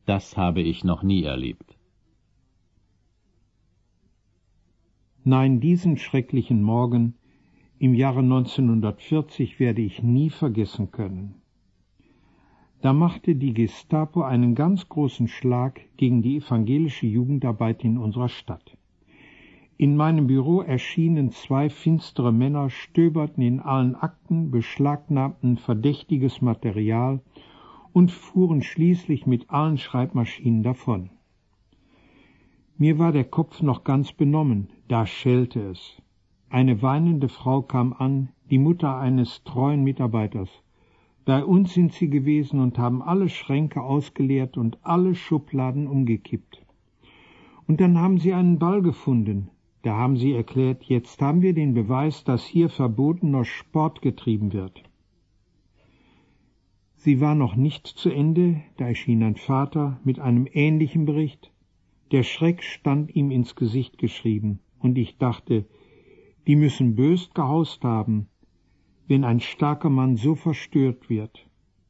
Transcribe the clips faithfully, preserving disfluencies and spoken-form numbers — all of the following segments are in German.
Das habe ich noch nie erlebt. Nein, diesen schrecklichen Morgen im Jahre neunzehnhundertvierzig werde ich nie vergessen können. Da machte die Gestapo einen ganz großen Schlag gegen die evangelische Jugendarbeit in unserer Stadt. In meinem Büro erschienen zwei finstere Männer, stöberten in allen Akten, beschlagnahmten verdächtiges Material und fuhren schließlich mit allen Schreibmaschinen davon. Mir war der Kopf noch ganz benommen, da schellte es. Eine weinende Frau kam an, die Mutter eines treuen Mitarbeiters. Bei uns sind sie gewesen und haben alle Schränke ausgeleert und alle Schubladen umgekippt. Und dann haben sie einen Ball gefunden. Da haben sie erklärt, jetzt haben wir den Beweis, dass hier verbotener Sport getrieben wird. Sie war noch nicht zu Ende, da erschien ein Vater mit einem ähnlichen Bericht. Der Schreck stand ihm ins Gesicht geschrieben, und ich dachte, die müssen bös gehaust haben, wenn ein starker Mann so verstört wird.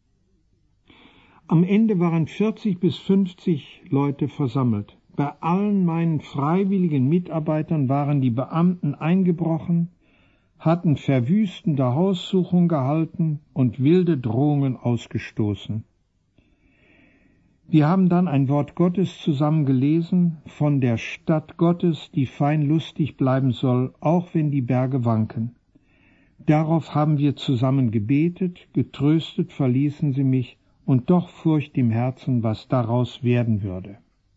Am Ende waren vierzig bis fünfzig Leute versammelt. Bei allen meinen freiwilligen Mitarbeitern waren die Beamten eingebrochen, hatten verwüstende Haussuchung gehalten und wilde Drohungen ausgestoßen. Wir haben dann ein Wort Gottes zusammen gelesen, von der Stadt Gottes, die fein lustig bleiben soll, auch wenn die Berge wanken. Darauf haben wir zusammen gebetet, getröstet verließen sie mich, und doch Furcht im Herzen, was daraus werden würde.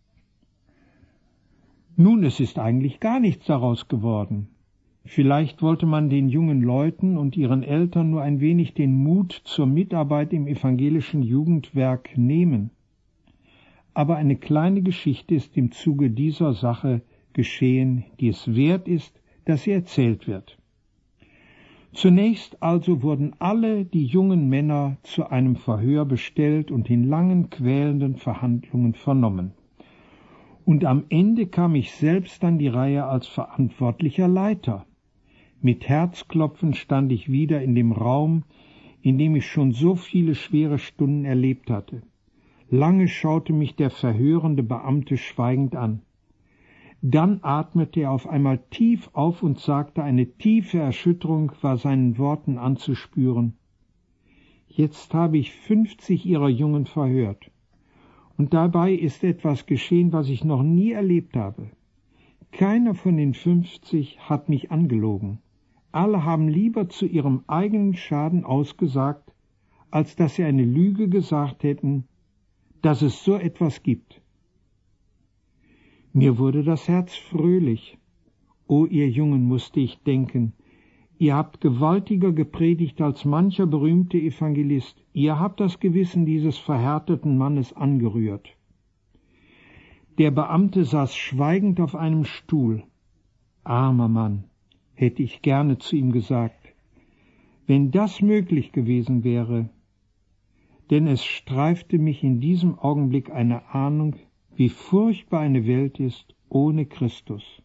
Nun, es ist eigentlich gar nichts daraus geworden. Vielleicht wollte man den jungen Leuten und ihren Eltern nur ein wenig den Mut zur Mitarbeit im evangelischen Jugendwerk nehmen. Aber eine kleine Geschichte ist im Zuge dieser Sache geschehen, die es wert ist, dass sie erzählt wird. Zunächst also wurden alle die jungen Männer zu einem Verhör bestellt und in langen, quälenden Verhandlungen vernommen. Und am Ende kam ich selbst an die Reihe als verantwortlicher Leiter. Mit Herzklopfen stand ich wieder in dem Raum, in dem ich schon so viele schwere Stunden erlebt hatte. Lange schaute mich der verhörende Beamte schweigend an. Dann atmete er auf einmal tief auf und sagte, eine tiefe Erschütterung war seinen Worten anzuspüren. Jetzt habe ich fünfzig Ihrer Jungen verhört. Und dabei ist etwas geschehen, was ich noch nie erlebt habe. Keiner von den fünfzig hat mich angelogen. Alle haben lieber zu ihrem eigenen Schaden ausgesagt, als dass sie eine Lüge gesagt hätten, dass es so etwas gibt. Mir wurde das Herz fröhlich. O ihr Jungen, musste ich denken, ihr habt gewaltiger gepredigt als mancher berühmte Evangelist. Ihr habt das Gewissen dieses verhärteten Mannes angerührt. Der Beamte saß schweigend auf einem Stuhl. Armer Mann, hätte ich gerne zu ihm gesagt, wenn das möglich gewesen wäre, denn es streifte mich in diesem Augenblick eine Ahnung, wie furchtbar eine Welt ist ohne Christus.